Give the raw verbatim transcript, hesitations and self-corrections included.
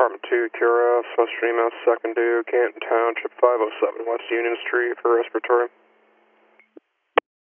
Department two, Q R S, Western E M S, second due, Canton Township, five oh seven West Union Street for respiratory.